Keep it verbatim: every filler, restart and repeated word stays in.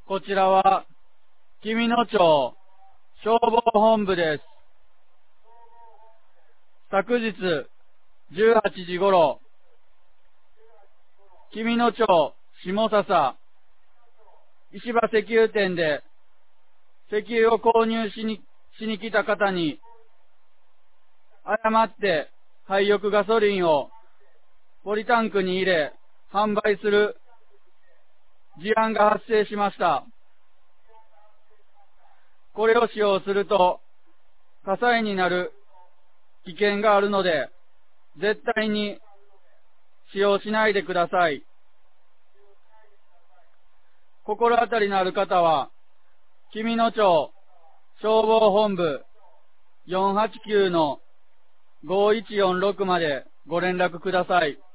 こちらは、紀美野町消防本部です。昨日じゅうはちじ頃、紀美野町下笹石場石油店で石油を購入しに、しに来た方に、誤って廃浴ガソリンをポリタンクに入れ販売する事案が発生しました。これを使用すると火災になる危険があるので、絶対に使用しないでください。心当たりのある方は、紀美野町消防本部 よんはちきゅうのごいちよんろく までご連絡ください。